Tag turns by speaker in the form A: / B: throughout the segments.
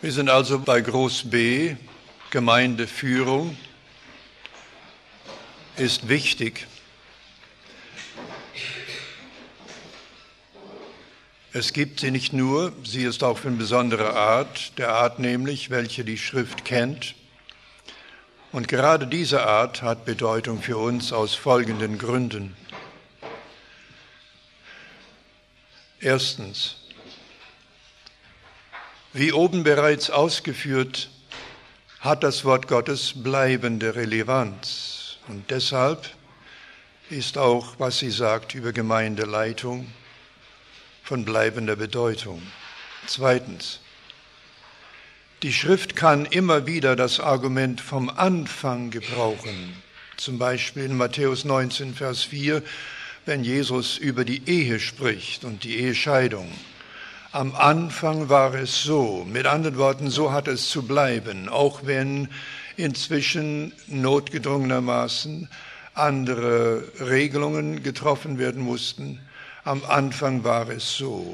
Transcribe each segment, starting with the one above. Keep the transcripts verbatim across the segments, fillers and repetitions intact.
A: Wir sind also bei Groß B, Gemeindeführung ist wichtig. Es gibt sie nicht nur, sie ist auch von besonderer Art, der Art nämlich, welche die Schrift kennt. Und gerade diese Art hat Bedeutung für uns aus folgenden Gründen. Erstens, wie oben bereits ausgeführt, hat das Wort Gottes bleibende Relevanz. Und deshalb ist auch, was sie sagt über Gemeindeleitung, von bleibender Bedeutung. Zweitens, die Schrift kann immer wieder das Argument vom Anfang gebrauchen. Zum Beispiel in Matthäus neunzehn, Vers vier, wenn Jesus über die Ehe spricht und die Ehescheidung. Am Anfang war es so, mit anderen Worten, so hat es zu bleiben, auch wenn inzwischen notgedrungenermaßen andere Regelungen getroffen werden mussten. Am Anfang war es so.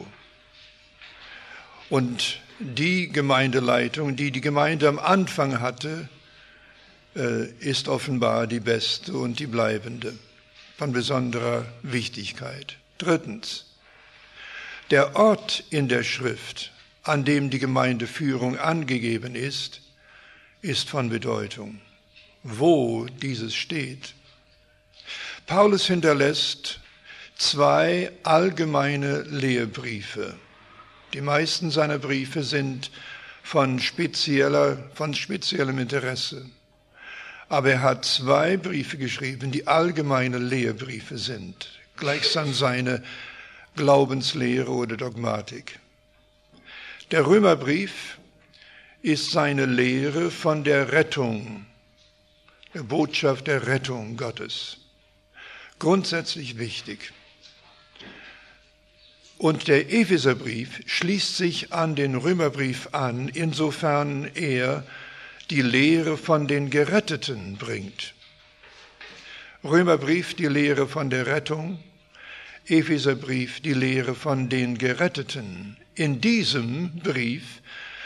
A: Und die Gemeindeleitung, die die Gemeinde am Anfang hatte, ist offenbar die beste und die bleibende, von besonderer Wichtigkeit. Drittens, der Ort in der Schrift, an dem die Gemeindeführung angegeben ist, ist von Bedeutung. Wo dieses steht. Paulus hinterlässt zwei allgemeine Lehrbriefe. Die meisten seiner Briefe sind von, spezieller, von speziellem Interesse. Aber er hat zwei Briefe geschrieben, die allgemeine Lehrbriefe sind, gleichsam seine Glaubenslehre oder Dogmatik. Der Römerbrief ist seine Lehre von der Rettung, der Botschaft der Rettung Gottes. Grundsätzlich wichtig. Und der Epheserbrief schließt sich an den Römerbrief an, insofern er die Lehre von den Geretteten bringt. Römerbrief die Lehre von der Rettung, Epheserbrief die Lehre von den Geretteten. In diesem Brief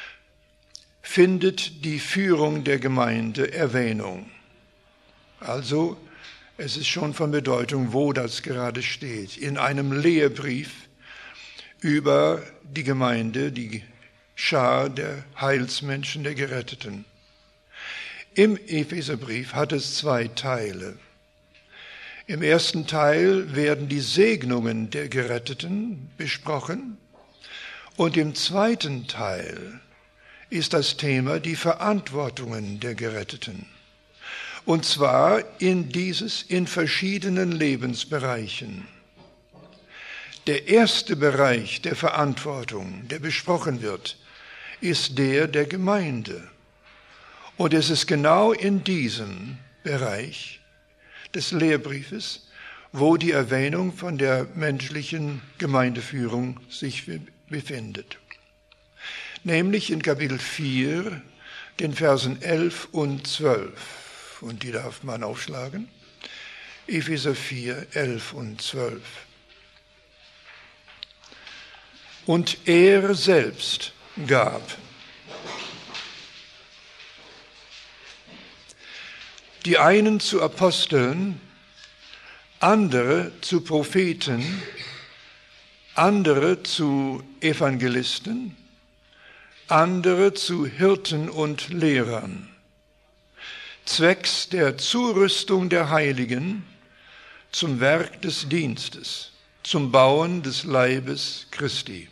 A: findet die Führung der Gemeinde Erwähnung. Also, es ist schon von Bedeutung, wo das gerade steht. In einem Lehrbrief über die Gemeinde, die Schar der Heilsmenschen, der Geretteten. Im Epheserbrief hat es zwei Teile. Im ersten Teil werden die Segnungen der Geretteten besprochen und im zweiten Teil ist das Thema die Verantwortungen der Geretteten. Und zwar in dieses, in verschiedenen Lebensbereichen. Der erste Bereich der Verantwortung, der besprochen wird, ist der der Gemeinde. Und es ist genau in diesem Bereich des Lehrbriefes, wo die Erwähnung von der menschlichen Gemeindeführung sich befindet. Nämlich in Kapitel vier, den Versen elf und zwölf. Und die darf man aufschlagen. Epheser vier, elf und zwölf. Und er selbst gab die einen zu Aposteln, andere zu Propheten, andere zu Evangelisten, andere zu Hirten und Lehrern, zwecks der Zurüstung der Heiligen zum Werk des Dienstes, zum Bauen des Leibes Christi.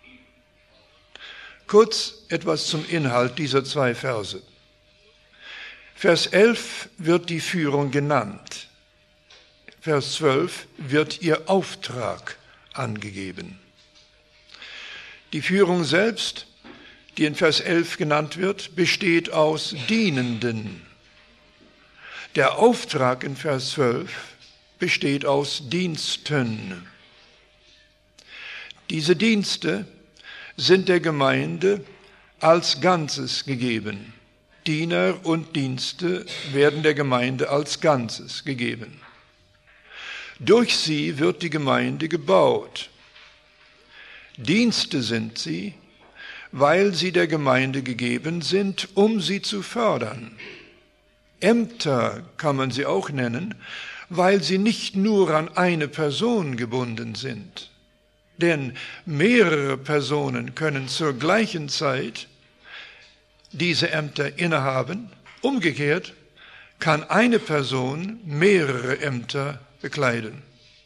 A: Kurz etwas zum Inhalt dieser zwei Verse. Vers elf wird die Führung genannt. Vers zwölf wird ihr Auftrag angegeben. Die Führung selbst, die in Vers elf genannt wird, besteht aus Dienenden. Der Auftrag in Vers zwölf besteht aus Diensten. Diese Dienste sind der Gemeinde als Ganzes gegeben. Diener und Dienste werden der Gemeinde als Ganzes gegeben. Durch sie wird die Gemeinde gebaut. Dienste sind sie, weil sie der Gemeinde gegeben sind, um sie zu fördern. Ämter kann man sie auch nennen, weil sie nicht nur an eine Person gebunden sind. Denn mehrere Personen können zur gleichen Zeit diese Ämter innehaben. Umgekehrt kann eine Person mehrere Ämter bekleiden.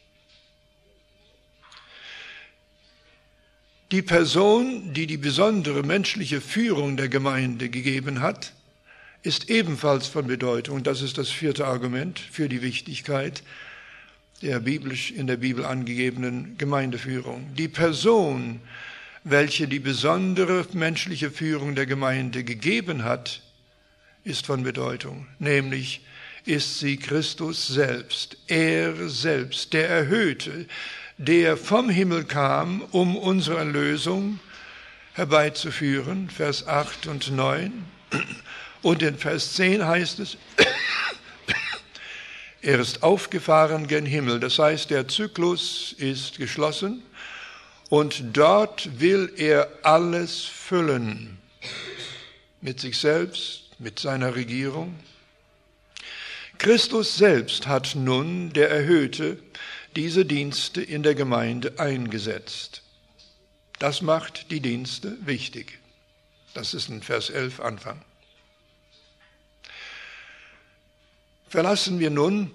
A: Die Person, die die besondere menschliche Führung der Gemeinde gegeben hat, ist ebenfalls von Bedeutung. Das ist das vierte Argument für die Wichtigkeit der biblisch in der Bibel angegebenen Gemeindeführung. Die Person, welche die besondere menschliche Führung der Gemeinde gegeben hat, ist von Bedeutung. Nämlich ist sie Christus selbst, er selbst, der Erhöhte, der vom Himmel kam, um unsere Erlösung herbeizuführen, Vers acht und neun. Und in Vers zehn heißt es, er ist aufgefahren gen Himmel. Das heißt, der Zyklus ist geschlossen und dort will er alles füllen. Mit sich selbst, mit seiner Regierung. Christus selbst hat nun, der Erhöhte, diese Dienste in der Gemeinde eingesetzt. Das macht die Dienste wichtig. Das ist in Vers elf Anfang. Verlassen wir nun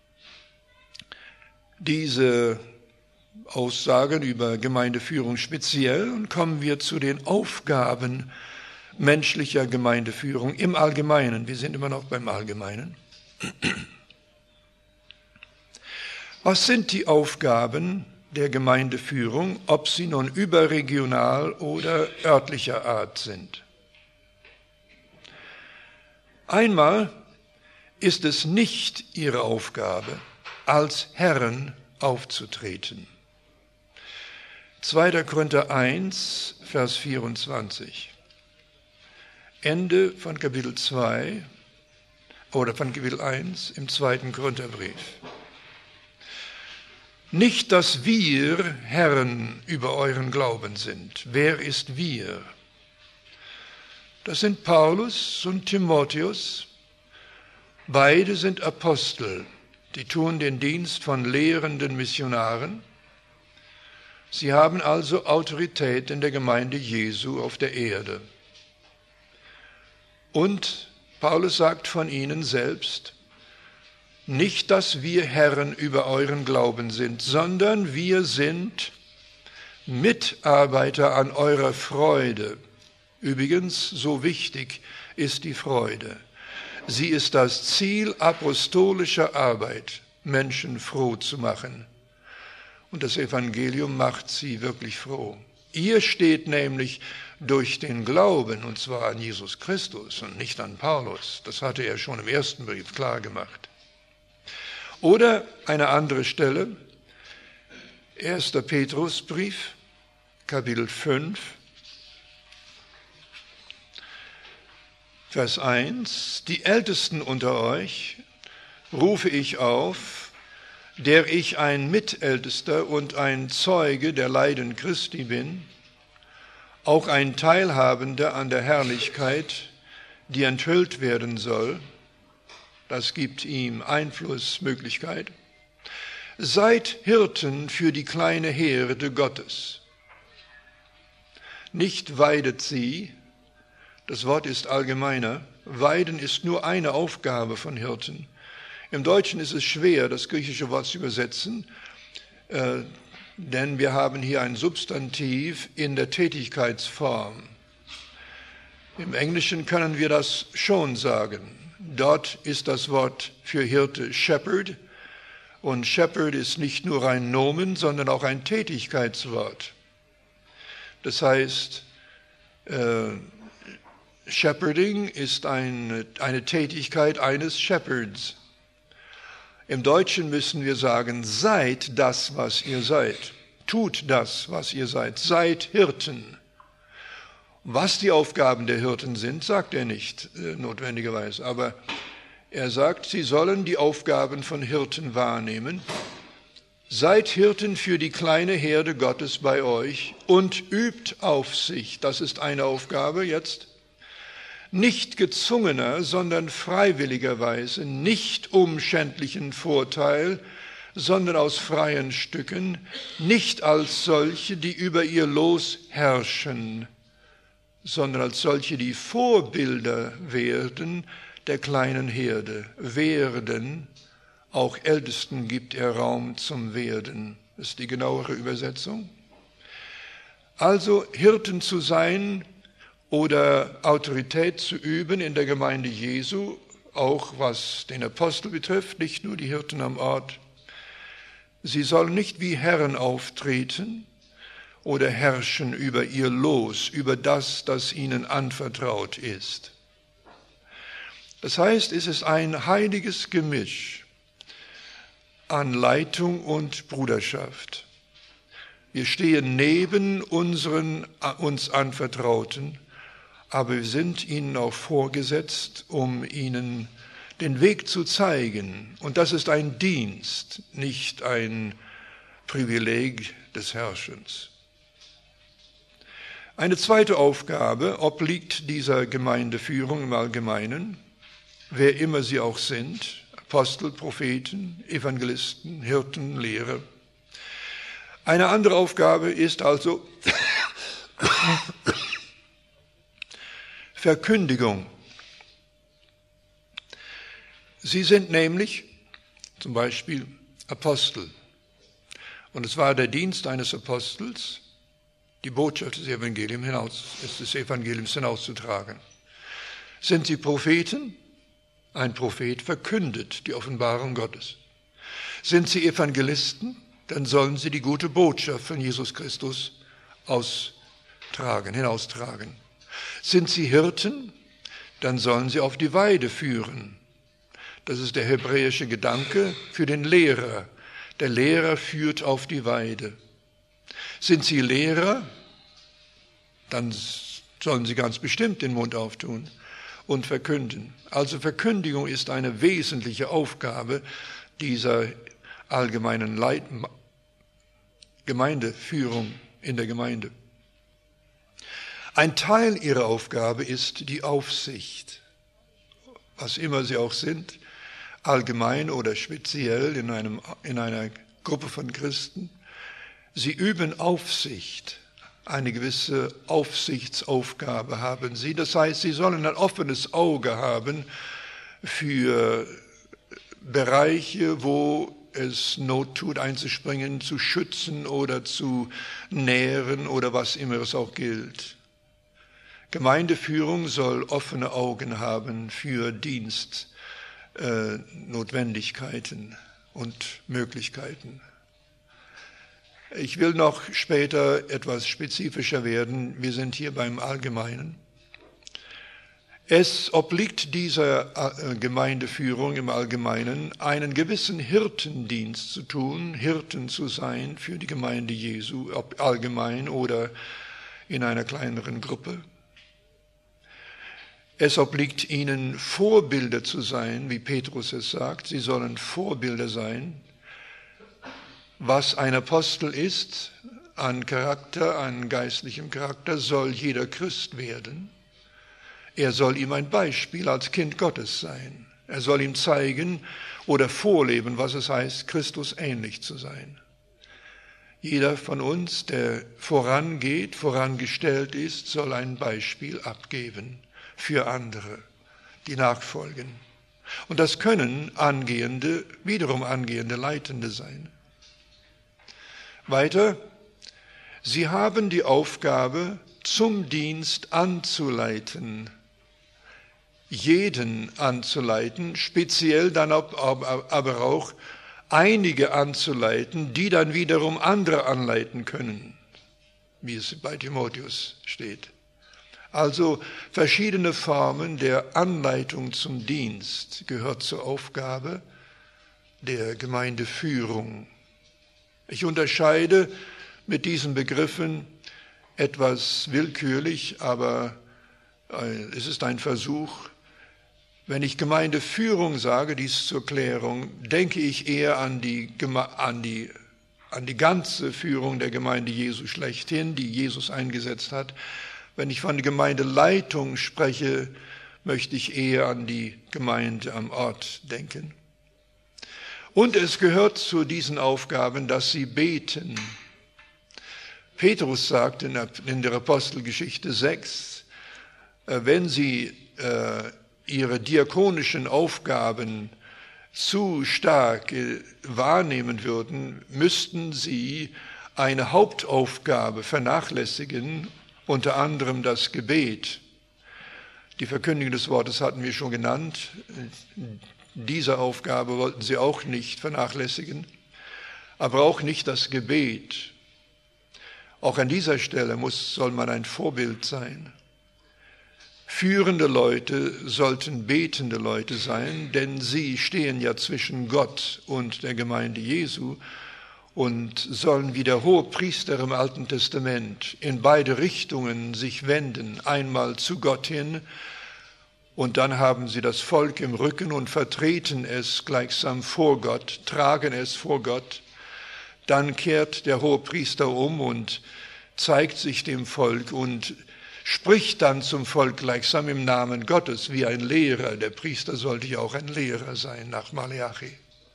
A: diese Aussagen über Gemeindeführung speziell und kommen wir zu den Aufgaben menschlicher Gemeindeführung im Allgemeinen. Wir sind immer noch beim Allgemeinen. Was sind die Aufgaben der Gemeindeführung, ob sie nun überregional oder örtlicher Art sind? Einmal ist es nicht ihre Aufgabe, als Herren aufzutreten. zweiter Korinther eins, Vers vierundzwanzig. Ende von Kapitel zwei oder von Kapitel eins im zweiten Korintherbrief. Nicht, dass wir Herren über euren Glauben sind. Wer ist wir? Das sind Paulus und Timotheus. Beide sind Apostel. Die tun den Dienst von lehrenden Missionaren. Sie haben also Autorität in der Gemeinde Jesu auf der Erde. Und Paulus sagt von ihnen selbst, nicht, dass wir Herren über euren Glauben sind, sondern wir sind Mitarbeiter an eurer Freude. Übrigens, so wichtig ist die Freude. Sie ist das Ziel apostolischer Arbeit, Menschen froh zu machen. Und das Evangelium macht sie wirklich froh. Ihr steht nämlich durch den Glauben, und zwar an Jesus Christus und nicht an Paulus. Das hatte er schon im ersten Brief klar gemacht. Oder eine andere Stelle, erster Petrusbrief, Kapitel fünf, Vers eins. Die Ältesten unter euch rufe ich auf, der ich ein Mitältester und ein Zeuge der Leiden Christi bin, auch ein Teilhabender an der Herrlichkeit, die enthüllt werden soll. Das gibt ihm Einflussmöglichkeit. Seid Hirten für die kleine Herde Gottes. Nicht weidet sie, das Wort ist allgemeiner, weiden ist nur eine Aufgabe von Hirten. Im Deutschen ist es schwer, das griechische Wort zu übersetzen, äh, denn wir haben hier ein Substantiv in der Tätigkeitsform. Im Englischen können wir das schon sagen. Dort ist das Wort für Hirte Shepherd und Shepherd ist nicht nur ein Nomen, sondern auch ein Tätigkeitswort. Das heißt, äh, Shepherding ist eine, eine Tätigkeit eines Shepherds. Im Deutschen müssen wir sagen, seid das, was ihr seid. Tut das, was ihr seid. Seid Hirten. Was die Aufgaben der Hirten sind, sagt er nicht äh, notwendigerweise. Aber er sagt, sie sollen die Aufgaben von Hirten wahrnehmen. Seid Hirten für die kleine Herde Gottes bei euch und übt Aufsicht. Das ist eine Aufgabe jetzt. Nicht gezwungener, sondern freiwilligerweise, nicht um schändlichen Vorteil, sondern aus freien Stücken, nicht als solche, die über ihr Los herrschen, sondern als solche, die Vorbilder werden der kleinen Herde, werden, auch Ältesten gibt er Raum zum Werden. Das ist die genauere Übersetzung. Also Hirten zu sein oder Autorität zu üben in der Gemeinde Jesu, auch was den Apostel betrifft, nicht nur die Hirten am Ort. Sie sollen nicht wie Herren auftreten oder herrschen über ihr Los, über das, das ihnen anvertraut ist. Das heißt, es ist ein heiliges Gemisch an Leitung und Bruderschaft. Wir stehen neben unseren uns Anvertrauten, aber wir sind ihnen auch vorgesetzt, um ihnen den Weg zu zeigen. Und das ist ein Dienst, nicht ein Privileg des Herrschens. Eine zweite Aufgabe obliegt dieser Gemeindeführung im Allgemeinen, wer immer sie auch sind, Apostel, Propheten, Evangelisten, Hirten, Lehrer. Eine andere Aufgabe ist also Verkündigung. Sie sind nämlich zum Beispiel Apostel. Und es war der Dienst eines Apostels, die Botschaft des Evangeliums hinaus, des Evangeliums hinauszutragen. Sind sie Propheten? Ein Prophet verkündet die Offenbarung Gottes. Sind sie Evangelisten? Dann sollen sie die gute Botschaft von Jesus Christus austragen, hinaustragen. Sind sie Hirten? Dann sollen sie auf die Weide führen. Das ist der hebräische Gedanke für den Lehrer. Der Lehrer führt auf die Weide. Sind sie Lehrer? Dann sollen sie ganz bestimmt den Mund auftun und verkünden. Also Verkündigung ist eine wesentliche Aufgabe dieser allgemeinen Leit- Gemeindeführung in der Gemeinde. Ein Teil ihrer Aufgabe ist die Aufsicht, was immer sie auch sind, allgemein oder speziell in, einem, in einer Gruppe von Christen. Sie üben Aufsicht. Eine gewisse Aufsichtsaufgabe haben sie. Das heißt, sie sollen ein offenes Auge haben für Bereiche, wo es Not tut, einzuspringen, zu schützen oder zu nähren oder was immer es auch gilt. Gemeindeführung soll offene Augen haben für Dienstnotwendigkeiten äh, und Möglichkeiten. Ich will noch später etwas spezifischer werden. Wir sind hier beim Allgemeinen. Es obliegt dieser Gemeindeführung im Allgemeinen, einen gewissen Hirtendienst zu tun, Hirten zu sein für die Gemeinde Jesu, ob allgemein oder in einer kleineren Gruppe. Es obliegt ihnen, Vorbilder zu sein, wie Petrus es sagt. Sie sollen Vorbilder sein. Was ein Apostel ist, an Charakter, an geistlichem Charakter, soll jeder Christ werden. Er soll ihm ein Beispiel als Kind Gottes sein. Er soll ihm zeigen oder vorleben, was es heißt, Christus ähnlich zu sein. Jeder von uns, der vorangeht, vorangestellt ist, soll ein Beispiel abgeben für andere, die nachfolgen. Und das können angehende, wiederum angehende Leitende sein. Weiter, sie haben die Aufgabe, zum Dienst anzuleiten, jeden anzuleiten, speziell dann aber auch einige anzuleiten, die dann wiederum andere anleiten können, wie es bei Timotheus steht. Also verschiedene Formen der Anleitung zum Dienst gehört zur Aufgabe der Gemeindeführung. Ich unterscheide mit diesen Begriffen etwas willkürlich, aber es ist ein Versuch. Wenn ich Gemeindeführung sage, dies zur Klärung, denke ich eher an die, an die an die ganze Führung der Gemeinde Jesu schlechthin, die Jesus eingesetzt hat. Wenn ich von der Gemeindeleitung spreche, möchte ich eher an die Gemeinde am Ort denken. Und es gehört zu diesen Aufgaben, dass sie beten. Petrus sagt in der, in der Apostelgeschichte sechs, äh, wenn sie äh, ihre diakonischen Aufgaben zu stark äh, wahrnehmen würden, müssten sie eine Hauptaufgabe vernachlässigen, unter anderem das Gebet. Die Verkündigung des Wortes hatten wir schon genannt. Diese Aufgabe wollten sie auch nicht vernachlässigen, aber auch nicht das Gebet. Auch an dieser Stelle muss, soll man ein Vorbild sein. Führende Leute sollten betende Leute sein, denn sie stehen ja zwischen Gott und der Gemeinde Jesu und sollen wie der Hohepriester im Alten Testament in beide Richtungen sich wenden, einmal zu Gott hin, und dann haben sie das Volk im Rücken und vertreten es gleichsam vor Gott, tragen es vor Gott. Dann kehrt der Hohepriester um und zeigt sich dem Volk und spricht dann zum Volk gleichsam im Namen Gottes wie ein Lehrer. Der Priester sollte ja auch ein Lehrer sein nach Maleachi.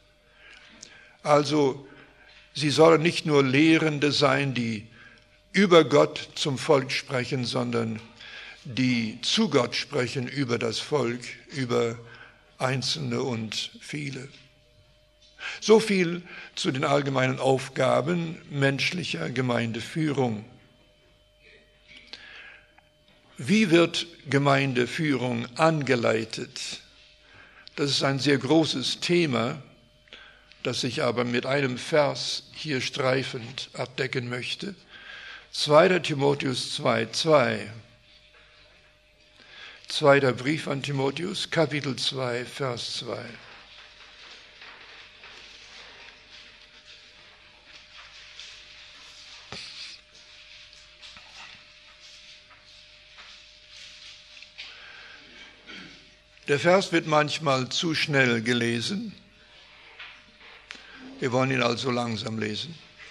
A: Also sie sollen nicht nur Lehrende sein, die über Gott zum Volk sprechen, sondern die zu Gott sprechen über das Volk, über Einzelne und viele. So viel zu den allgemeinen Aufgaben menschlicher Gemeindeführung. Wie wird Gemeindeführung angeleitet? Das ist ein sehr großes Thema, das ich aber mit einem Vers hier streifend abdecken möchte. zweiter Timotheus zwei, zwei. Zweiter Brief an Timotheus, Kapitel zwei, Vers zwei. Der Vers wird manchmal zu schnell gelesen. Wir wollen ihn also langsam lesen.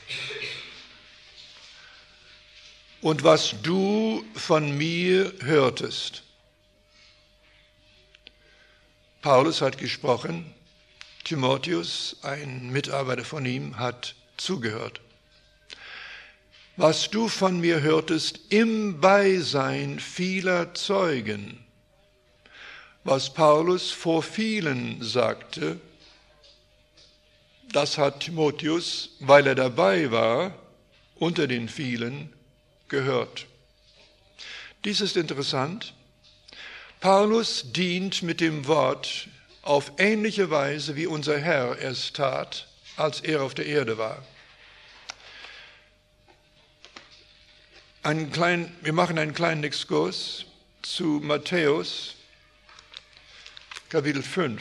A: Und was du von mir hörtest. Paulus hat gesprochen, Timotheus, ein Mitarbeiter von ihm, hat zugehört. Was du von mir hörtest im Beisein vieler Zeugen, was Paulus vor vielen sagte, das hat Timotheus, weil er dabei war, unter den vielen gehört. Dies ist interessant. Paulus dient mit dem Wort auf ähnliche Weise, wie unser Herr es tat, als er auf der Erde war. Einen kleinen, wir machen einen kleinen Exkurs zu Matthäus, Kapitel fünf.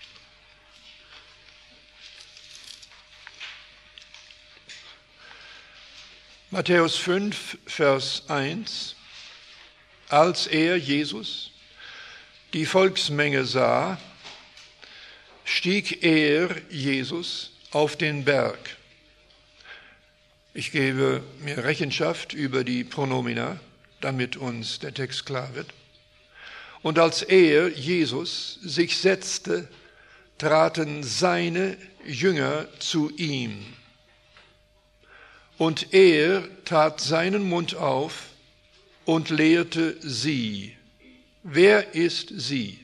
A: Matthäus fünf, Vers eins. Als er, Jesus, die Volksmenge sah, stieg er, Jesus, auf den Berg. Ich gebe mir Rechenschaft über die Pronomina, damit uns der Text klar wird. Und als er, Jesus, sich setzte, traten seine Jünger zu ihm. Und er tat seinen Mund auf und lehrte sie. Wer ist sie?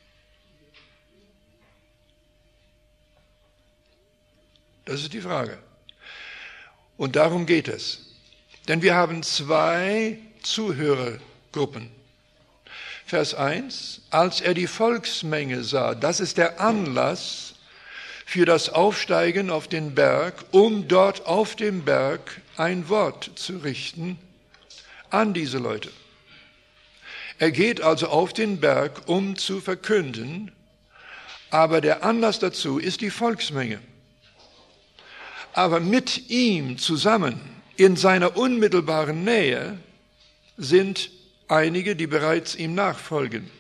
A: Das ist die Frage. Und darum geht es. Denn wir haben zwei Zuhörergruppen. Vers eins, als er die Volksmenge sah, das ist der Anlass für das Aufsteigen auf den Berg, um dort auf dem Berg ein Wort zu richten an diese Leute. Er geht also auf den Berg, um zu verkünden, aber der Anlass dazu ist die Volksmenge. Aber mit ihm zusammen, in seiner unmittelbaren Nähe, sind einige, die bereits ihm nachfolgen.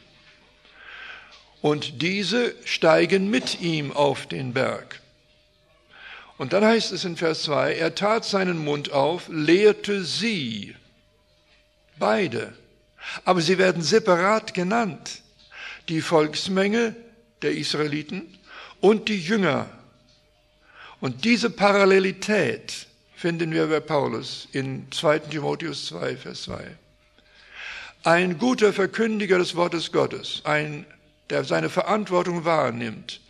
A: Und diese steigen mit ihm auf den Berg. Und dann heißt es in Vers zwei, er tat seinen Mund auf, lehrte sie, beide. Aber sie werden separat genannt. Die Volksmenge der Israeliten und die Jünger. Und diese Parallelität finden wir bei Paulus in zweiten Timotheus zwei, Vers zwei. Ein guter Verkündiger des Wortes Gottes, ein, der seine Verantwortung wahrnimmt,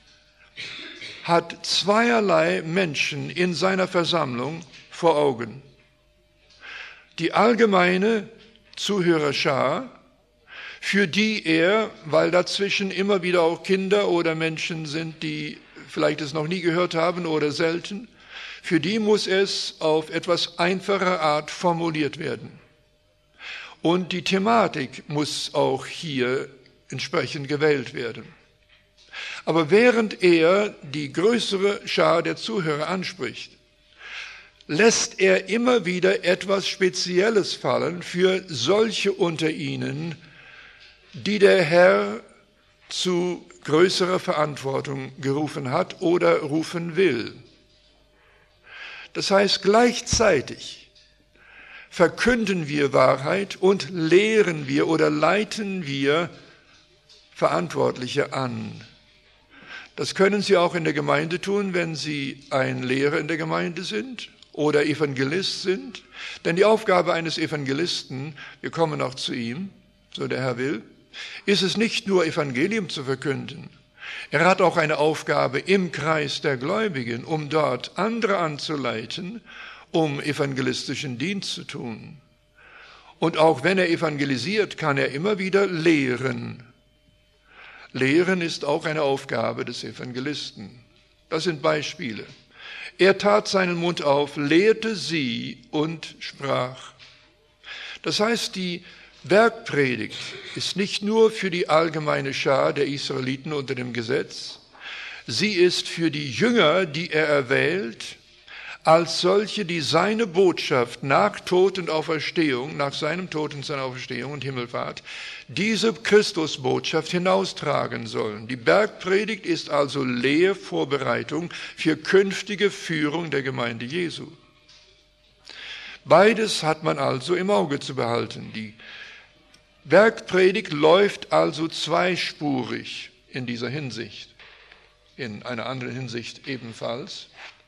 A: hat zweierlei Menschen in seiner Versammlung vor Augen. Die allgemeine Zuhörerschar, für die er, weil dazwischen immer wieder auch Kinder oder Menschen sind, die vielleicht es noch nie gehört haben oder selten, für die muss es auf etwas einfache Art formuliert werden. Und die Thematik muss auch hier entsprechend gewählt werden. Aber während er die größere Schar der Zuhörer anspricht, lässt er immer wieder etwas Spezielles fallen für solche unter ihnen, die der Herr zu größerer Verantwortung gerufen hat oder rufen will. Das heißt, gleichzeitig verkünden wir Wahrheit und lehren wir oder leiten wir Verantwortliche an. Das können Sie auch in der Gemeinde tun, wenn Sie ein Lehrer in der Gemeinde sind oder Evangelist sind. Denn die Aufgabe eines Evangelisten, wir kommen auch zu ihm, so der Herr will, ist es nicht nur Evangelium zu verkünden. Er hat auch eine Aufgabe im Kreis der Gläubigen, um dort andere anzuleiten, um evangelistischen Dienst zu tun. Und auch wenn er evangelisiert, kann er immer wieder lehren. Lehren ist auch eine Aufgabe des Evangelisten. Das sind Beispiele. Er tat seinen Mund auf, lehrte sie und sprach. Das heißt, die Bergpredigt ist nicht nur für die allgemeine Schar der Israeliten unter dem Gesetz, sie ist für die Jünger, die er erwählt, als solche, die seine Botschaft nach Tod und Auferstehung, nach seinem Tod und seiner Auferstehung und Himmelfahrt, diese Christusbotschaft hinaustragen sollen. Die Bergpredigt ist also Lehrvorbereitung für künftige Führung der Gemeinde Jesu. Beides hat man also im Auge zu behalten. Die Bergpredigt läuft also zweispurig in dieser Hinsicht, in einer anderen Hinsicht ebenfalls.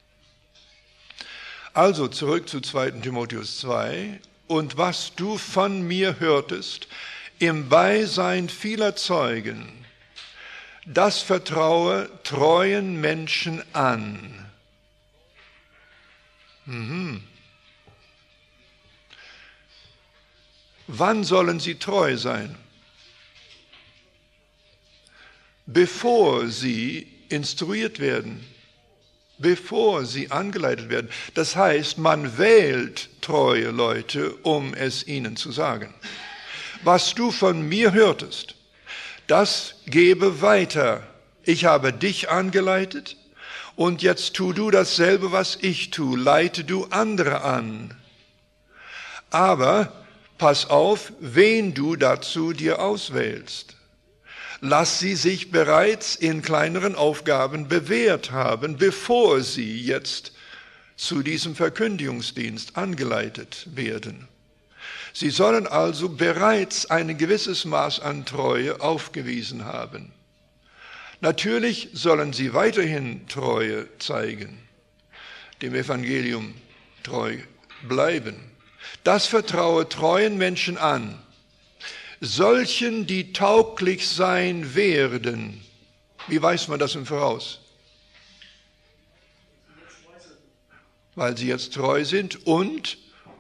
A: Also zurück zu zweiten Timotheus zwei. Und was du von mir hörtest, im Beisein vieler Zeugen, das vertraue treuen Menschen an. Mhm. Wann sollen sie treu sein? Bevor sie instruiert werden, bevor sie angeleitet werden. Das heißt, man wählt treue Leute, um es ihnen zu sagen. Was du von mir hörtest, das gebe weiter. Ich habe dich angeleitet und jetzt tu du dasselbe, was ich tue. Leite du andere an. Aber pass auf, wen du dazu dir auswählst. Lass sie sich bereits in kleineren Aufgaben bewährt haben, bevor sie jetzt zu diesem Verkündigungsdienst angeleitet werden. Sie sollen also bereits ein gewisses Maß an Treue aufgewiesen haben. Natürlich sollen sie weiterhin Treue zeigen, dem Evangelium treu bleiben. Das vertraue treuen Menschen an, solchen, die tauglich sein werden. Wie weiß man das im Voraus? Weil sie jetzt treu sind. Und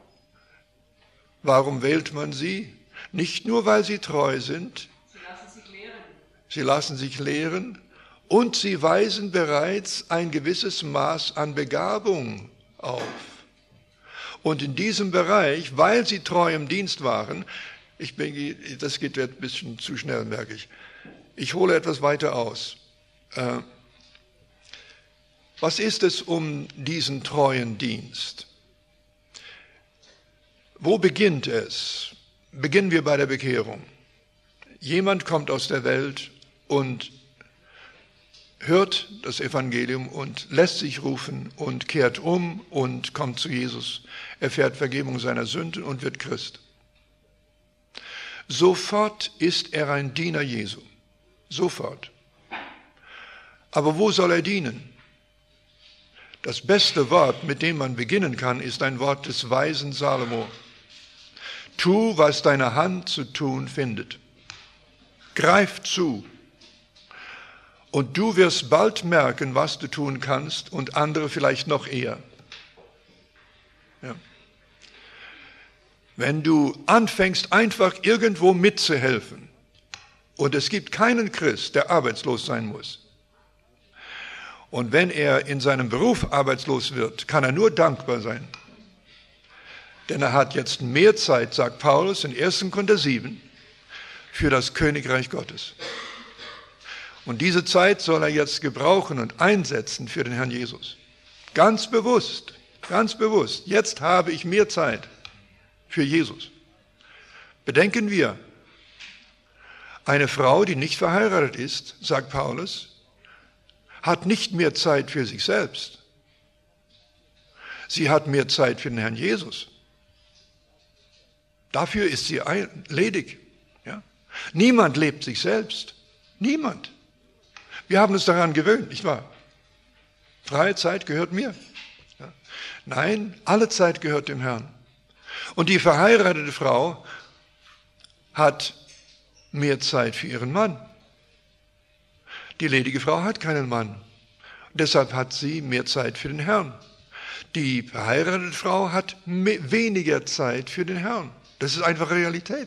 A: warum wählt man sie? Nicht nur, weil sie treu sind. Sie lassen sich lehren. Sie lassen sich lehren und sie weisen bereits ein gewisses Maß an Begabung auf. Und in diesem Bereich, weil sie treu im Dienst waren, Ich bin, das geht ein bisschen zu schnell, merke ich. Ich hole etwas weiter aus. Äh, was ist es um diesen treuen Dienst? Wo beginnt es? Beginnen wir bei der Bekehrung. Jemand kommt aus der Welt und hört das Evangelium und lässt sich rufen und kehrt um und kommt zu Jesus, erfährt Vergebung seiner Sünden und wird Christ. Sofort ist er ein Diener Jesu. Sofort. Aber wo soll er dienen? Das beste Wort, mit dem man beginnen kann, ist ein Wort des weisen Salomo. Tu, was deine Hand zu tun findet. Greif zu. Und du wirst bald merken, was du tun kannst und andere vielleicht noch eher. Ja. Wenn du anfängst, einfach irgendwo mitzuhelfen, und es gibt keinen Christ, der arbeitslos sein muss, und wenn er in seinem Beruf arbeitslos wird, kann er nur dankbar sein. Denn er hat jetzt mehr Zeit, sagt Paulus in ersten Korinther sieben, für das Königreich Gottes. Und diese Zeit soll er jetzt gebrauchen und einsetzen für den Herrn Jesus. Ganz bewusst, ganz bewusst. Jetzt habe ich mehr Zeit für Jesus. Bedenken wir, eine Frau, die nicht verheiratet ist, sagt Paulus, hat nicht mehr Zeit für sich selbst. Sie hat mehr Zeit für den Herrn Jesus. Dafür ist sie ledig. Ja? Niemand lebt sich selbst. Niemand. Wir haben uns daran gewöhnt, nicht wahr? Freie Zeit gehört mir. Ja? Nein, alle Zeit gehört dem Herrn. Und die verheiratete Frau hat mehr Zeit für ihren Mann. Die ledige Frau hat keinen Mann. Deshalb hat sie mehr Zeit für den Herrn. Die verheiratete Frau hat weniger Zeit für den Herrn. Das ist einfach Realität.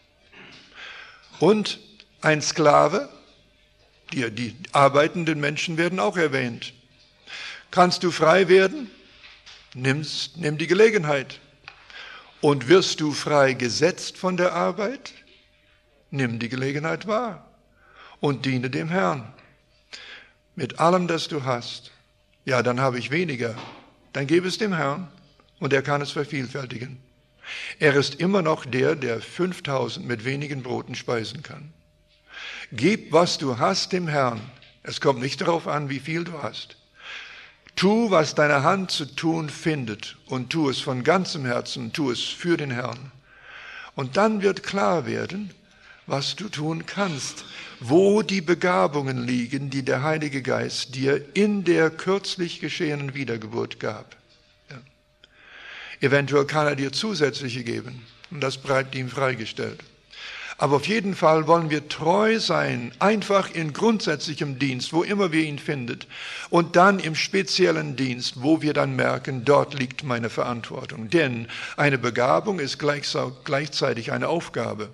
A: Und ein Sklave, die, die arbeitenden Menschen werden auch erwähnt. Kannst du frei werden? Nimm's, nimm die Gelegenheit. Und wirst du frei gesetzt von der Arbeit? Nimm die Gelegenheit wahr und diene dem Herrn. Mit allem, das du hast. Ja, dann habe ich weniger. Dann gebe es dem Herrn und er kann es vervielfältigen. Er ist immer noch der, der fünftausend mit wenigen Broten speisen kann. Gib, was du hast, dem Herrn. Es kommt nicht darauf an, wie viel du hast. Tu, was deine Hand zu tun findet und tu es von ganzem Herzen, tu es für den Herrn. Und dann wird klar werden, was du tun kannst, wo die Begabungen liegen, die der Heilige Geist dir in der kürzlich geschehenen Wiedergeburt gab. Ja. Eventuell kann er dir zusätzliche geben und das bleibt ihm freigestellt. Aber auf jeden Fall wollen wir treu sein, einfach in grundsätzlichem Dienst, wo immer wir ihn findet, und dann im speziellen Dienst, wo wir dann merken, dort liegt meine Verantwortung. Denn eine Begabung ist gleichzeitig eine Aufgabe.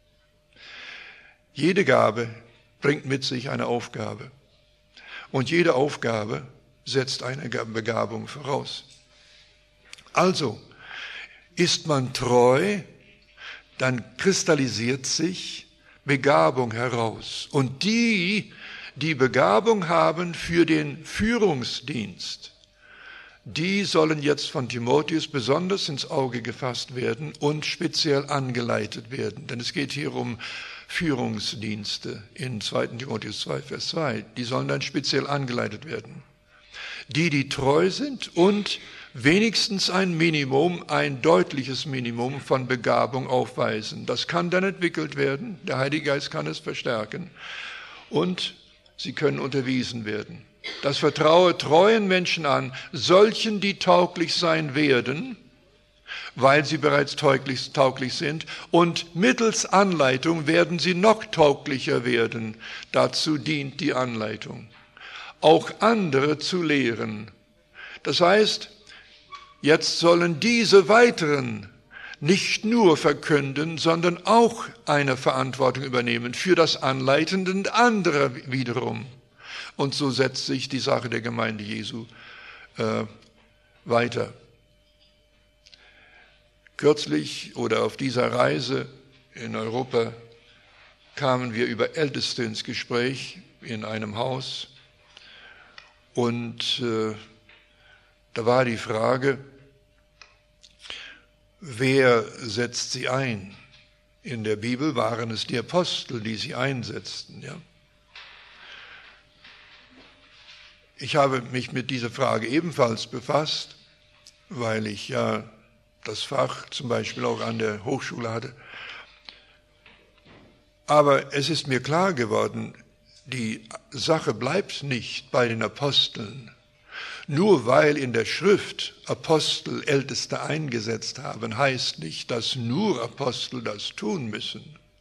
A: Jede Gabe bringt mit sich eine Aufgabe. Und jede Aufgabe setzt eine Begabung voraus. Also, ist man treu, dann kristallisiert sich Begabung heraus. Und die, die Begabung haben für den Führungsdienst, die sollen jetzt von Timotheus besonders ins Auge gefasst werden und speziell angeleitet werden. Denn es geht hier um Führungsdienste in zweiten Timotheus zwei, Vers zwei. Die sollen dann speziell angeleitet werden. Die, die treu sind und wenigstens ein Minimum, ein deutliches Minimum von Begabung aufweisen. Das kann dann entwickelt werden, der Heilige Geist kann es verstärken und sie können unterwiesen werden. Das vertraue treuen Menschen an, solchen, die tauglich sein werden, weil sie bereits tauglich, tauglich sind und mittels Anleitung werden sie noch tauglicher werden. Dazu dient die Anleitung. Auch andere zu lehren. Das heißt, jetzt sollen diese weiteren nicht nur verkünden, sondern auch eine Verantwortung übernehmen für das Anleiten anderer wiederum. Und so setzt sich die Sache der Gemeinde Jesu äh, weiter. Kürzlich oder auf dieser Reise in Europa kamen wir über Älteste ins Gespräch in einem Haus und äh, da war die Frage, wer setzt sie ein? In der Bibel waren es die Apostel, die sie einsetzten. Ja? Ich habe mich mit dieser Frage ebenfalls befasst, weil ich ja das Fach zum Beispiel auch an der Hochschule hatte. Aber es ist mir klar geworden, die Sache bleibt nicht bei den Aposteln. Nur weil in der Schrift Apostel Älteste eingesetzt haben, heißt nicht, dass nur Apostel das tun müssen.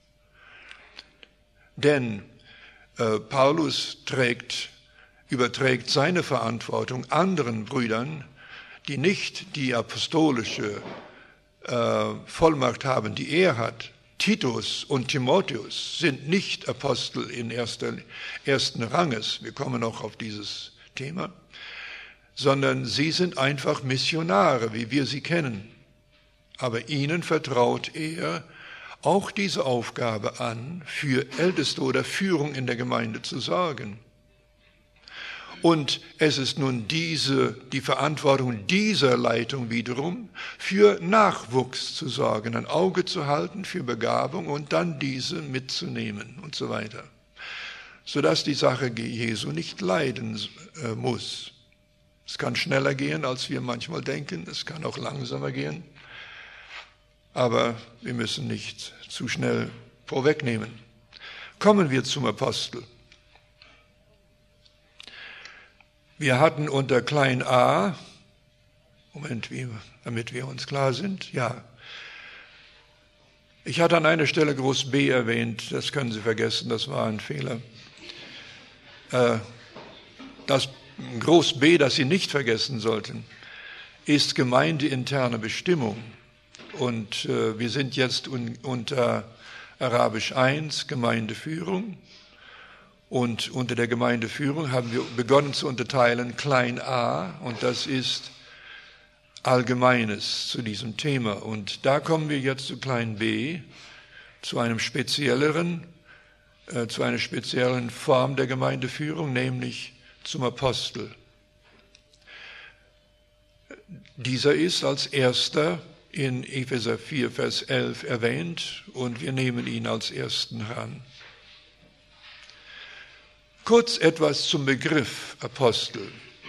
A: Denn äh, Paulus trägt, überträgt seine Verantwortung anderen Brüdern, die nicht die apostolische äh, Vollmacht haben, die er hat. Titus und Timotheus sind nicht Apostel in erster, ersten Ranges, wir kommen noch auf dieses Thema, sondern sie sind einfach Missionare, wie wir sie kennen. Aber ihnen vertraut er auch diese Aufgabe an, für Älteste oder Führung in der Gemeinde zu sorgen. Und es ist nun diese, die Verantwortung dieser Leitung wiederum, für Nachwuchs zu sorgen, ein Auge zu halten für Begabung und dann diese mitzunehmen und so weiter. Sodass die Sache Jesu nicht leiden äh, muss. Es kann schneller gehen, als wir manchmal denken, es kann auch langsamer gehen, aber wir müssen nicht zu schnell vorwegnehmen. Kommen wir zum Apostel. Wir hatten unter klein a, Moment, wie, damit wir uns klar sind, ja. Ich hatte an einer Stelle groß B erwähnt, das können Sie vergessen, das war ein Fehler. Äh, das groß B, das Sie nicht vergessen sollten, ist gemeindeinterne Bestimmung. Und äh, wir sind jetzt un, unter Arabisch eins, Gemeindeführung. Und unter der Gemeindeführung haben wir begonnen zu unterteilen klein a, und das ist Allgemeines zu diesem Thema. Und da kommen wir jetzt zu klein b, zu einem spezielleren, äh, zu einer speziellen Form der Gemeindeführung, nämlich zum Apostel. Dieser ist als erster in Epheser vier, Vers elf erwähnt, und wir nehmen ihn als ersten ran. Kurz etwas zum Begriff Apostel.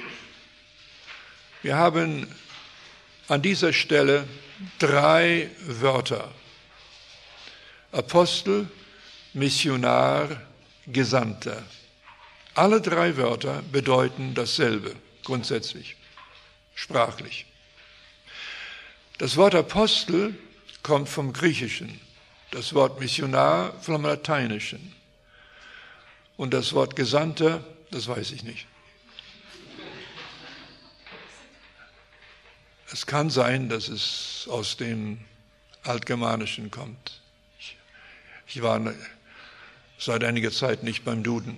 A: Wir haben an dieser Stelle drei Wörter. Apostel, Missionar, Gesandter. Alle drei Wörter bedeuten dasselbe, grundsätzlich, sprachlich. Das Wort Apostel kommt vom Griechischen, das Wort Missionar vom Lateinischen. Und das Wort Gesandter, das weiß ich nicht. Es kann sein, dass es aus dem Altgermanischen kommt. Ich, ich war seit einiger Zeit nicht beim Duden.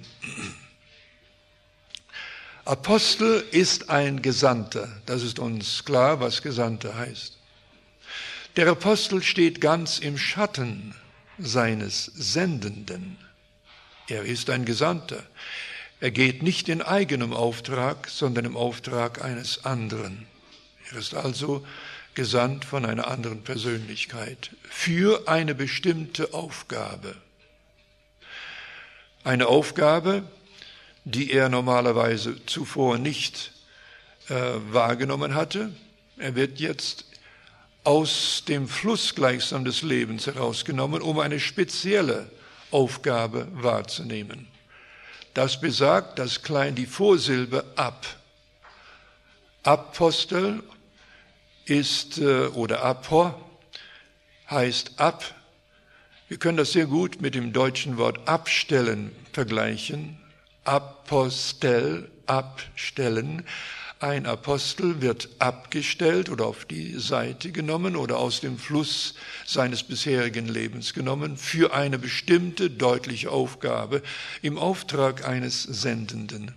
A: Apostel ist ein Gesandter. Das ist uns klar, was Gesandter heißt. Der Apostel steht ganz im Schatten seines Sendenden. Er ist ein Gesandter. Er geht nicht in eigenem Auftrag, sondern im Auftrag eines anderen. Er ist also gesandt von einer anderen Persönlichkeit für eine bestimmte Aufgabe. Eine Aufgabe, die er normalerweise zuvor nicht äh, wahrgenommen hatte. Er wird jetzt aus dem Fluss gleichsam des Lebens herausgenommen, um eine spezielle Aufgabe wahrzunehmen. Das besagt, dass klein die Vorsilbe ab. Apostel ist, oder apo, heißt ab. Wir können das sehr gut mit dem deutschen Wort abstellen vergleichen. Apostel, abstellen. Ein Apostel wird abgestellt oder auf die Seite genommen oder aus dem Fluss seines bisherigen Lebens genommen für eine bestimmte deutliche Aufgabe im Auftrag eines Sendenden.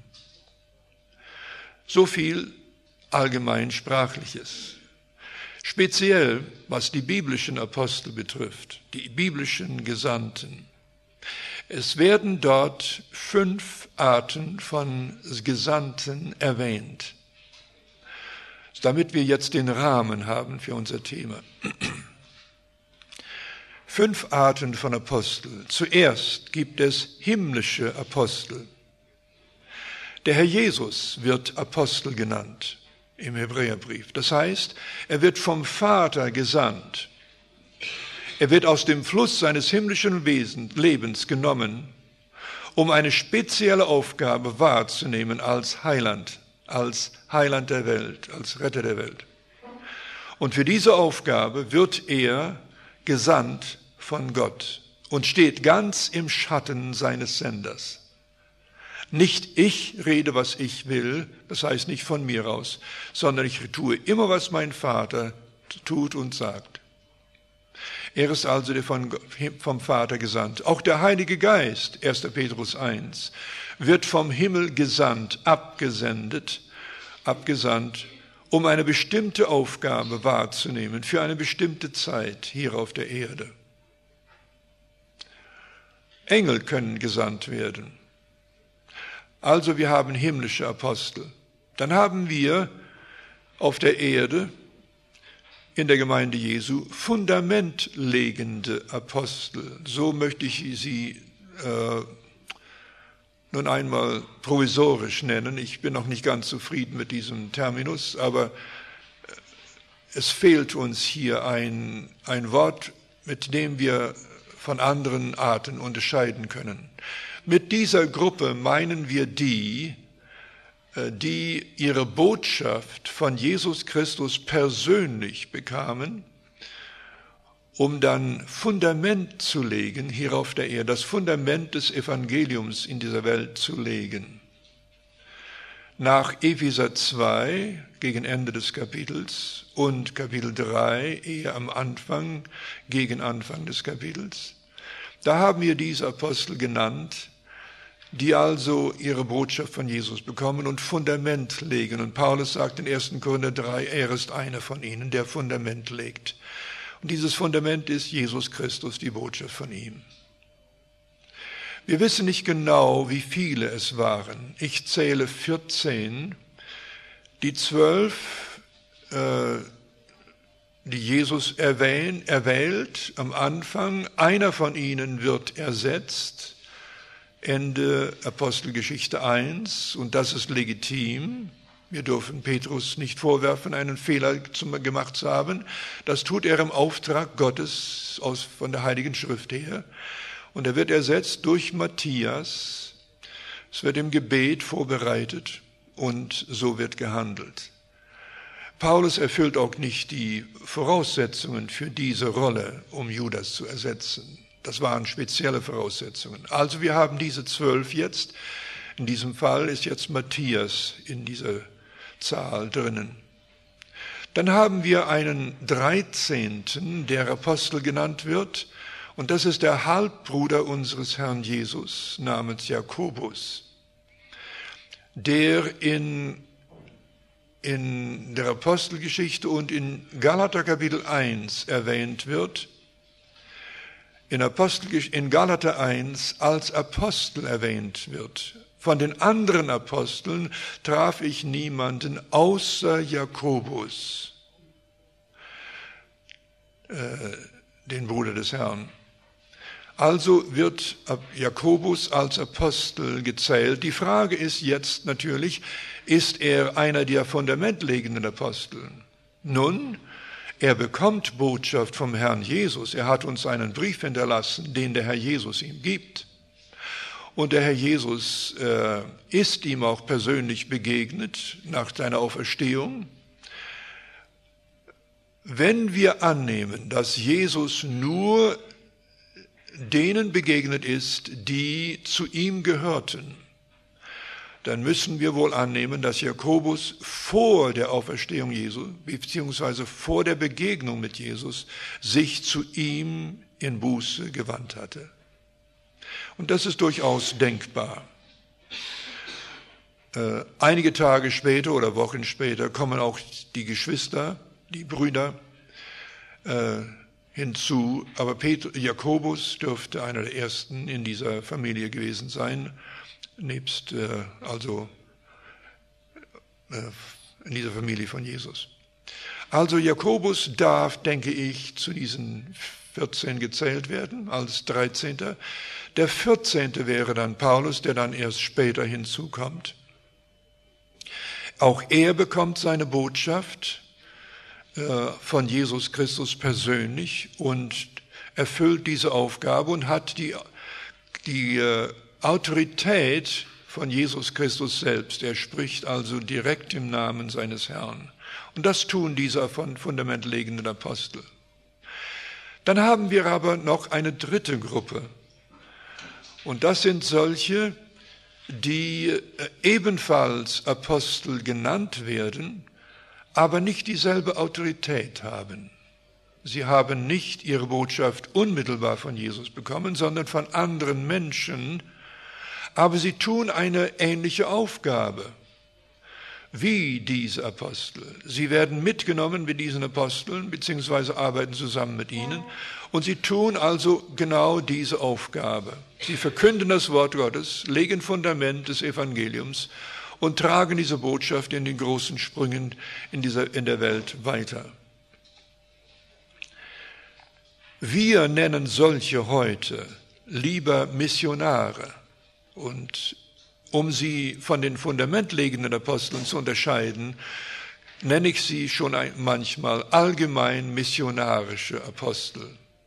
A: So viel allgemein Sprachliches. Speziell, was die biblischen Apostel betrifft, die biblischen Gesandten. Es werden dort fünf Arten von Gesandten erwähnt, damit wir jetzt den Rahmen haben für unser Thema. Fünf Arten von Aposteln. Zuerst gibt es himmlische Apostel. Der Herr Jesus wird Apostel genannt im Hebräerbrief. Das heißt, er wird vom Vater gesandt. Er wird aus dem Fluss seines himmlischen Wesens, Lebens genommen, um eine spezielle Aufgabe wahrzunehmen als Heiland, als Heiland der Welt, als Retter der Welt. Und für diese Aufgabe wird er gesandt von Gott und steht ganz im Schatten seines Senders. Nicht ich rede, was ich will, das heißt nicht von mir aus, sondern ich tue immer, was mein Vater tut und sagt. Er ist also der von, vom Vater gesandt. Auch der Heilige Geist, erster Petrus eins, wird vom Himmel gesandt, abgesendet, abgesandt, um eine bestimmte Aufgabe wahrzunehmen, für eine bestimmte Zeit hier auf der Erde. Engel können gesandt werden. Also wir haben himmlische Apostel. Dann haben wir auf der Erde in der Gemeinde Jesu fundamentlegende Apostel. So möchte ich sie äh, nun einmal provisorisch nennen. Ich bin noch nicht ganz zufrieden mit diesem Terminus, aber es fehlt uns hier ein, ein Wort, mit dem wir von anderen Arten unterscheiden können. Mit dieser Gruppe meinen wir die, die ihre Botschaft von Jesus Christus persönlich bekamen, um dann Fundament zu legen hier auf der Erde, das Fundament des Evangeliums in dieser Welt zu legen. Nach Epheser zwei, gegen Ende des Kapitels, und Kapitel drei, eher am Anfang, gegen Anfang des Kapitels, da haben wir diese Apostel genannt, die also ihre Botschaft von Jesus bekommen und Fundament legen. Und Paulus sagt in erster Korinther drei, er ist einer von ihnen, der Fundament legt. Und dieses Fundament ist Jesus Christus, die Botschaft von ihm. Wir wissen nicht genau, wie viele es waren. Ich zähle vierzehn, die zwölf, äh, die Jesus erwähnt, erwählt am Anfang. Einer von ihnen wird ersetzt, Ende Apostelgeschichte eins, und das ist legitim. Wir dürfen Petrus nicht vorwerfen, einen Fehler gemacht zu haben. Das tut er im Auftrag Gottes aus, von der Heiligen Schrift her. Und er wird ersetzt durch Matthias. Es wird im Gebet vorbereitet und so wird gehandelt. Paulus erfüllt auch nicht die Voraussetzungen für diese Rolle, um Judas zu ersetzen. Das waren spezielle Voraussetzungen. Also wir haben diese zwölf jetzt. In diesem Fall ist jetzt Matthias in dieser Zahl drinnen. Dann haben wir einen dreizehnten, der Apostel genannt wird. Und das ist der Halbbruder unseres Herrn Jesus namens Jakobus, der in in der Apostelgeschichte und in Galater Kapitel eins erwähnt wird, in, Apostel, in Galater eins als Apostel erwähnt wird. Von den anderen Aposteln traf ich niemanden außer Jakobus, äh, den Bruder des Herrn. Also wird Jakobus als Apostel gezählt. Die Frage ist jetzt natürlich, ist er einer der fundamentlegenden Apostel? Nun, er bekommt Botschaft vom Herrn Jesus. Er hat uns einen Brief hinterlassen, den der Herr Jesus ihm gibt. Und der Herr Jesus äh, ist ihm auch persönlich begegnet nach seiner Auferstehung. Wenn wir annehmen, dass Jesus nur denen begegnet ist, die zu ihm gehörten, dann müssen wir wohl annehmen, dass Jakobus vor der Auferstehung Jesu, beziehungsweise vor der Begegnung mit Jesus, sich zu ihm in Buße gewandt hatte. Und das ist durchaus denkbar. Äh, einige Tage später oder Wochen später kommen auch die Geschwister, die Brüder, äh, hinzu, aber Petrus, Jakobus dürfte einer der ersten in dieser Familie gewesen sein, nebst äh, also äh, in dieser Familie von Jesus. Also Jakobus darf, denke ich, zu diesen vierzehn gezählt werden als dreizehnter. Der vierzehnte wäre dann Paulus, der dann erst später hinzukommt. Auch er bekommt seine Botschaft äh, von Jesus Christus persönlich und erfüllt diese Aufgabe und hat die, die äh, Autorität von Jesus Christus selbst. Er spricht also direkt im Namen seines Herrn. Und das tun diese von fundamentlegenden Apostel. Dann haben wir aber noch eine dritte Gruppe. Und das sind solche, die ebenfalls Apostel genannt werden, aber nicht dieselbe Autorität haben. Sie haben nicht ihre Botschaft unmittelbar von Jesus bekommen, sondern von anderen Menschen, aber sie tun eine ähnliche Aufgabe wie diese Apostel. Sie werden mitgenommen mit diesen Aposteln, beziehungsweise arbeiten zusammen mit ihnen, und sie tun also genau diese Aufgabe. Sie verkünden das Wort Gottes, legen Fundament des Evangeliums und tragen diese Botschaft in den großen Sprüngen in, dieser, in der Welt weiter. Wir nennen solche heute lieber Missionare, und um sie von den fundamentlegenden Aposteln zu unterscheiden, nenne ich sie schon manchmal allgemein missionarische Apostel.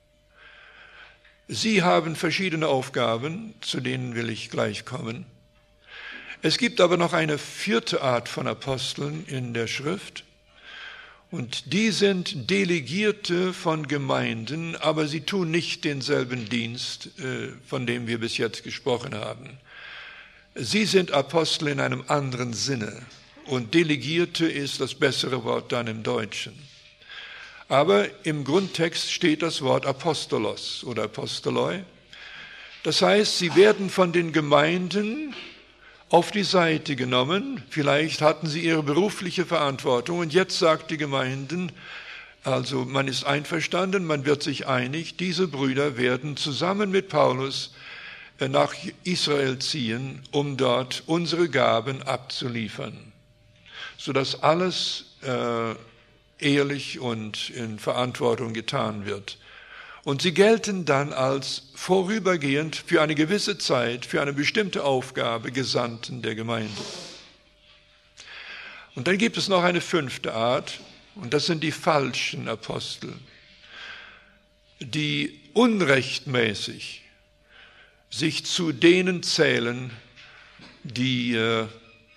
A: Sie haben verschiedene Aufgaben, zu denen will ich gleich kommen. Es gibt aber noch eine vierte Art von Aposteln in der Schrift, und die sind Delegierte von Gemeinden, aber sie tun nicht denselben Dienst, von dem wir bis jetzt gesprochen haben. Sie sind Apostel in einem anderen Sinne, und Delegierte ist das bessere Wort dann im Deutschen. Aber im Grundtext steht das Wort Apostolos oder Apostoloi. Das heißt, sie werden von den Gemeinden auf die Seite genommen. Vielleicht hatten sie ihre berufliche Verantwortung, und jetzt sagt die Gemeinden, also man ist einverstanden, man wird sich einig, diese Brüder werden zusammen mit Paulus nach Israel ziehen, um dort unsere Gaben abzuliefern, sodass alles äh, ehrlich und in Verantwortung getan wird. Und sie gelten dann als vorübergehend für eine gewisse Zeit, für eine bestimmte Aufgabe Gesandten der Gemeinde. Und dann gibt es noch eine fünfte Art, und das sind die falschen Apostel, die unrechtmäßig sich zu denen zählen, die äh, äh,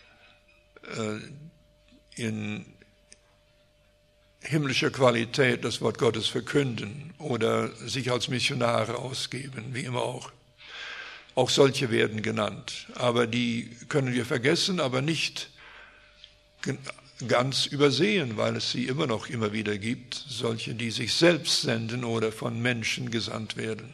A: in himmlischer Qualität das Wort Gottes verkünden oder sich als Missionare ausgeben, wie immer auch. Auch solche werden genannt. Aber die können wir vergessen, aber nicht ganz übersehen, weil es sie immer noch immer wieder gibt, solche, die sich selbst senden oder von Menschen gesandt werden.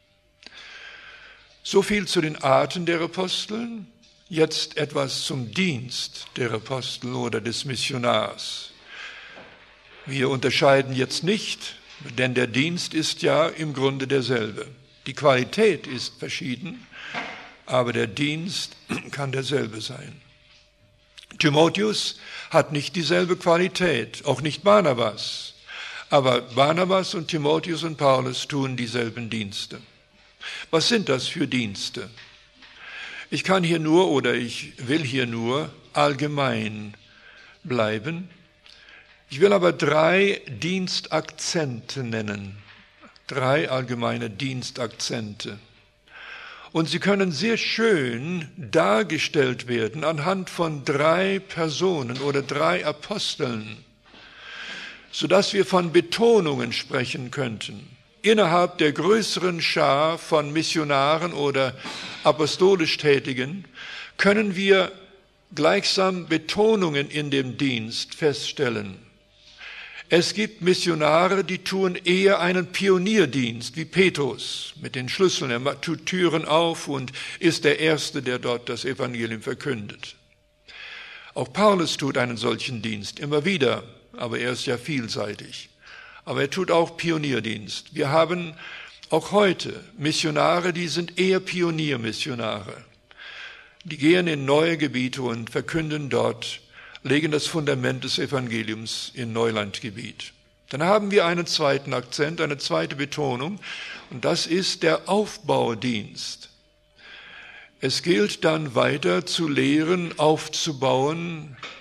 A: So viel zu den Arten der Aposteln. Jetzt etwas zum Dienst der Apostel oder des Missionars. Wir unterscheiden jetzt nicht, denn der Dienst ist ja im Grunde derselbe. Die Qualität ist verschieden, aber der Dienst kann derselbe sein. Timotheus hat nicht dieselbe Qualität, auch nicht Barnabas. Aber Barnabas und Timotheus und Paulus tun dieselben Dienste. Was sind das für Dienste? Ich kann hier nur oder ich will hier nur allgemein bleiben. Ich will aber drei Dienstakzente nennen, drei allgemeine Dienstakzente. Und sie können sehr schön dargestellt werden anhand von drei Personen oder drei Aposteln, sodass wir von Betonungen sprechen könnten. Innerhalb der größeren Schar von Missionaren oder apostolisch Tätigen können wir gleichsam Betonungen in dem Dienst feststellen. Es gibt Missionare, die tun eher einen Pionierdienst, wie Petrus mit den Schlüsseln. Er tut Türen auf und ist der Erste, der dort das Evangelium verkündet. Auch Paulus tut einen solchen Dienst, immer wieder, aber er ist ja vielseitig. Aber er tut auch Pionierdienst. Wir haben auch heute Missionare, die sind eher Pioniermissionare. Die gehen in neue Gebiete und verkünden dort, legen das Fundament des Evangeliums in Neulandgebiet. Dann haben wir einen zweiten Akzent, eine zweite Betonung, und das ist der Aufbaudienst. Es gilt dann weiter zu lehren, aufzubauen,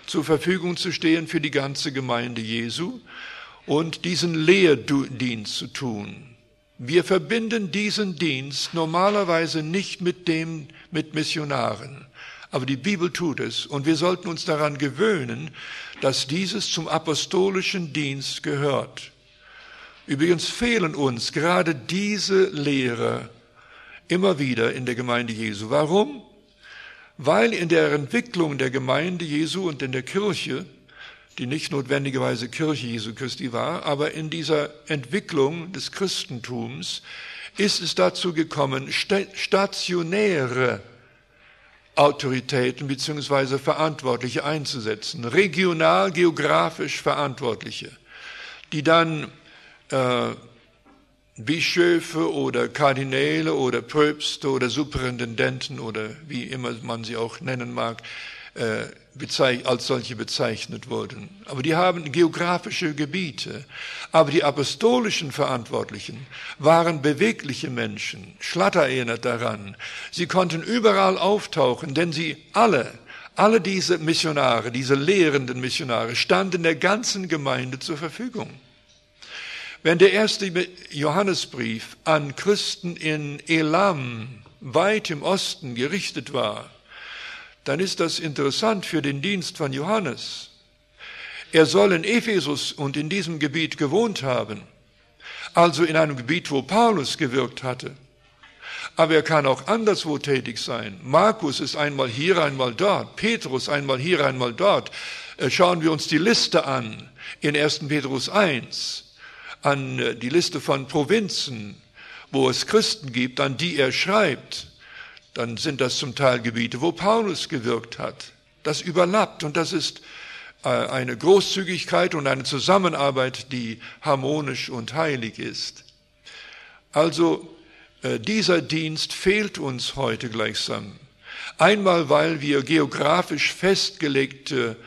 A: zur Verfügung zu stehen für die ganze Gemeinde Jesu und diesen Lehrdienst zu tun. Wir verbinden diesen Dienst normalerweise nicht mit dem, mit Missionaren. Aber die Bibel tut es und wir sollten uns daran gewöhnen, dass dieses zum apostolischen Dienst gehört. Übrigens fehlen uns gerade diese Lehrer immer wieder in der Gemeinde Jesu. Warum? Weil in der Entwicklung der Gemeinde Jesu und in der Kirche, die nicht notwendigerweise Kirche Jesu Christi war, aber in dieser Entwicklung des Christentums ist es dazu gekommen, stationäre Autoritäten bzw. Verantwortliche einzusetzen, regional, geografisch Verantwortliche, die dann äh, Bischöfe oder Kardinäle oder Pröpste oder Superintendenten oder wie immer man sie auch nennen mag, äh, als solche bezeichnet wurden. Aber die haben geografische Gebiete. Aber die apostolischen Verantwortlichen waren bewegliche Menschen. Schlatter erinnert daran. Sie konnten überall auftauchen, denn sie alle, alle diese Missionare, diese lehrenden Missionare, standen der ganzen Gemeinde zur Verfügung. Wenn der erste Johannesbrief an Christen in Elam, weit im Osten, gerichtet war, dann ist das interessant für den Dienst von Johannes. Er soll in Ephesus und in diesem Gebiet gewohnt haben, also in einem Gebiet, wo Paulus gewirkt hatte. Aber er kann auch anderswo tätig sein. Markus ist einmal hier, einmal dort. Petrus einmal hier, einmal dort. Schauen wir uns die Liste an in ersten Petrus eins, an die Liste von Provinzen, wo es Christen gibt, an die er schreibt. Dann sind das zum Teil Gebiete, wo Paulus gewirkt hat. Das überlappt und das ist eine Großzügigkeit und eine Zusammenarbeit, die harmonisch und heilig ist. Also dieser Dienst fehlt uns heute gleichsam. Einmal, weil wir geografisch festgelegte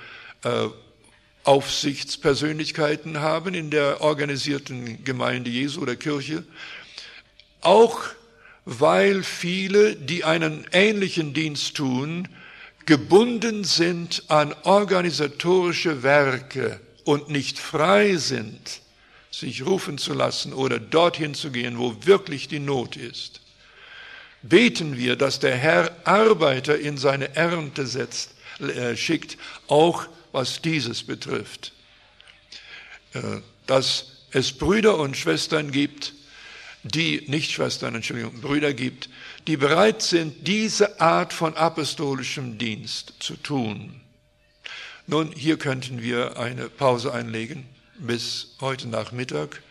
A: Aufsichtspersönlichkeiten haben in der organisierten Gemeinde Jesu oder Kirche, auch weil viele, die einen ähnlichen Dienst tun, gebunden sind an organisatorische Werke und nicht frei sind, sich rufen zu lassen oder dorthin zu gehen, wo wirklich die Not ist. Beten wir, dass der Herr Arbeiter in seine Ernte setzt, äh, schickt, auch was dieses betrifft. Äh, dass es Brüder und Schwestern gibt, die, nicht Schwestern, Entschuldigung, Brüder gibt, die bereit sind, diese Art von apostolischem Dienst zu tun. Nun, hier könnten wir eine Pause einlegen bis heute Nachmittag.